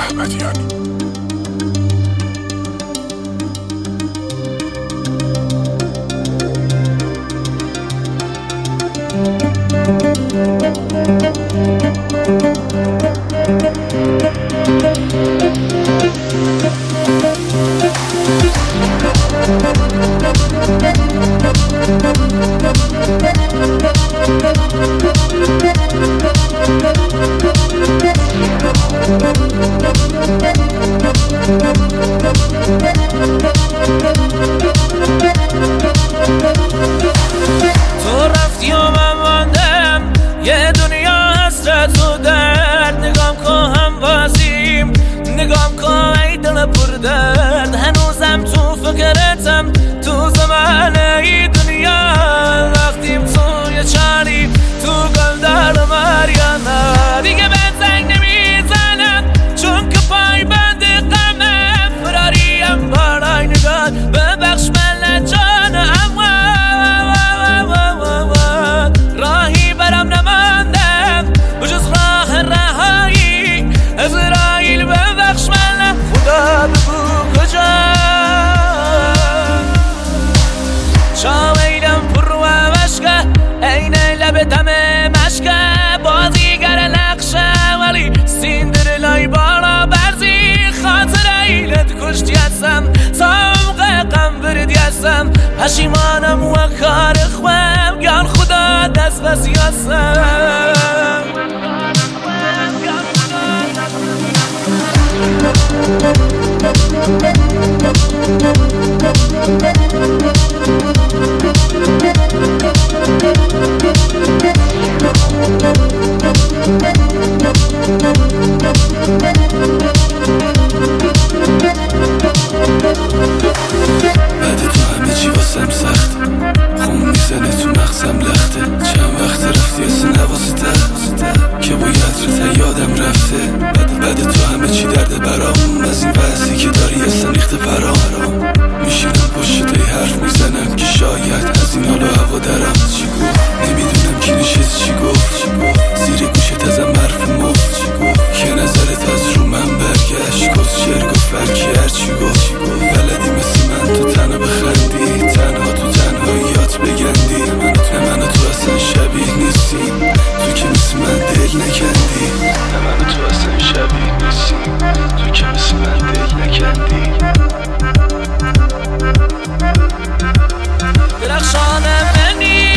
احمدیانی. تو رفتی و من ماندم یه دنیا حسرت و درد. نگام کن هم بازیم، نگام کن ای دل پر درد. هنوزم تو فکرتم، تو زمان ای دنیا. رفتیم توی چاری، تو گلدار ماریانا. دیگه به زنگ نمیزنم چون که پای بند غمم. فراریم بالای نگاه، ببخش من جانم. راهی برام نماندم بجز راه رهایی. عزراییل ببخش من، خدا بگو کجا. شاویلم پر و مشکه، عین لب دم مشکه. بازیگر نقشه ولی سیندرلای بالا برزی. خاطر ایلت کشتی هستم، سامق غم بردی هستم. پشیمانم و کار خوام، گان خدا دست بسی هستم. بعد تو همه چی واسم سخته، خون میزنه تو مغزم لخته. چند وقت رفتی اصلا نواسته که با یادرت یادم رفته. بعد تو همه چی درده برام، از این وضعی که داری اصلا ریخته پرام. میشینم پشت تای حرف میزنم که شاید از این حال و هوا درم. چی گفت نمیدونم کی نشست، چی گفت زیر گوشت ازم حرف مفت. چی گفت که نظرت از رو من برگشت، کس شعر گفت برکی هرچی گفت. بلدی مثل من تو تنها بخندی، تنها تو تنهاییات بگندی. من و تو اصلا شبیه نیستیم، تو که مثل من دل نکندی. من و تو اصلا شبیه نیستیم، تو که مثل من دل نکندی. درخشان منی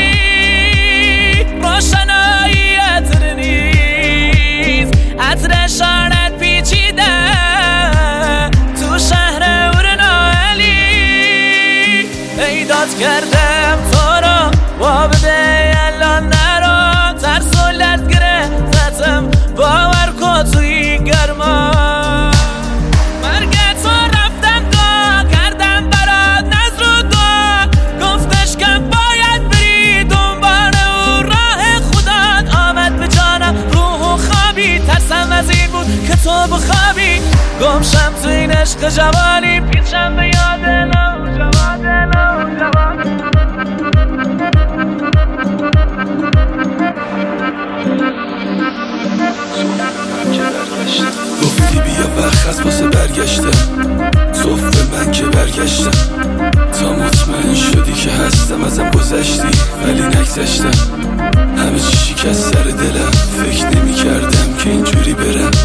روشنایی عطر نیست، عطر شانت پیچیده تو شهر اورنالی. ایداد کردم تو رو با بده الان نرو. ترس و لرد گرفتم باور کن توی گرما. مرگ تو رفتم دعا کردم برات نظر و دعا. گفتش که باید بری دنبال او، راه خودت آمد به جانم. روح و خوابی ترسم از این بود که تو بخوابی. گمشم تو این عشق جوانی، پیچم به یاد نوجوان. گفتی بیا وقت از واسه برگشتم، صف به من که برگشتم. تا مطمئن شدی که هستم ازم گذشتی ولی نگذشتم. همه چی شکست سر دلم، فکر نمی کردم که اینجوری برم.